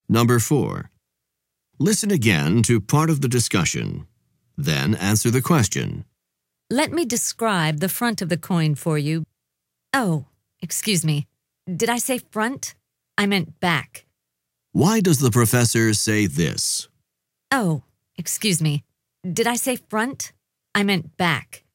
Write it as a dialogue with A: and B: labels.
A: Number 4. Listen again to part of the discussion. Then answer the question.
B: Let me describe the front of the coin for you. Oh, excuse me. Did I say front? I meant back.
A: Why does the professor say this?
B: Oh, excuse me. Did I say front? I meant back.